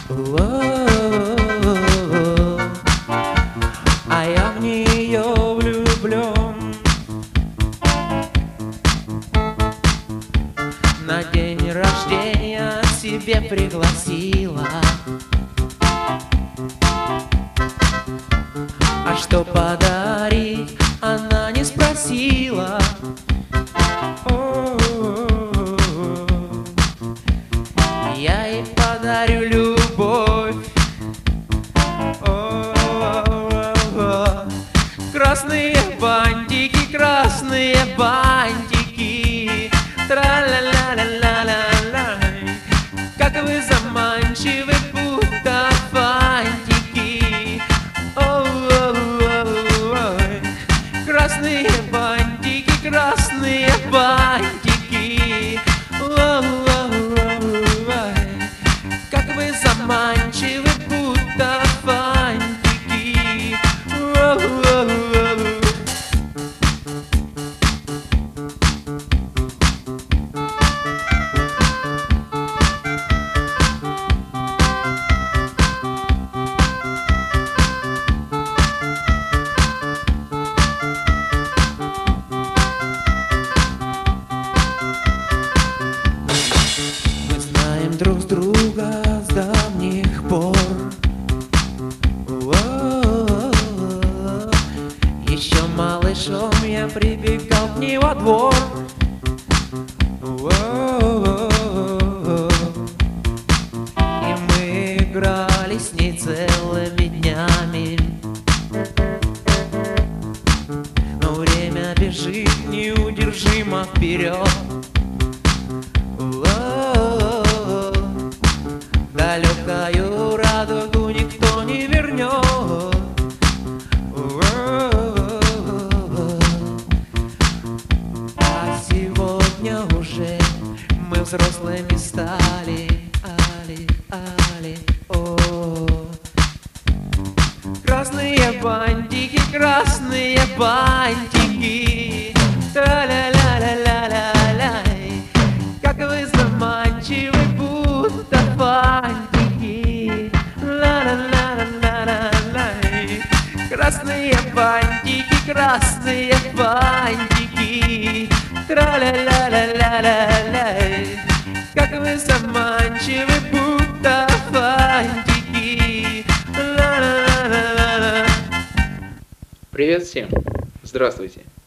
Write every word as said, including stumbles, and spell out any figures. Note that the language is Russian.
А я в нее влюблен. На день рождения себе пригласила, а что подарить, она не спросила. Я ей подарю любовь. Красные бантики, красные бантики, тра-ля-ля-ля-ля-ля-ля. Как вы заманчивы, будто фантики. Ой-ой-ой. Красные бантики, красные бантики. Ой-ой-ой. Как вы заманчивы, будто фантики. Ой-ой-ой. Друг с друга с давних пор. Еще малышом я прибегал к ней во двор. И мы играли с ней целыми днями. Но время бежит неудержимо вперед. Далекую радугу никто не вернет. А сегодня уже мы взрослыми стали. Али, али, о. Красные бантики, красные бантики, тра-ля-ля-ля-ля-ля-ля. Как вы заманчивы, будто фантики. Ла-ла-ла-ла-ла-ла. Красные бантики, красные бантики, тра-ля-ля-ля-ля-ля-ля. Как вы заманчивы, будто фантики. Ла-ла-ла-ла-ла. Привет всем! Здравствуйте!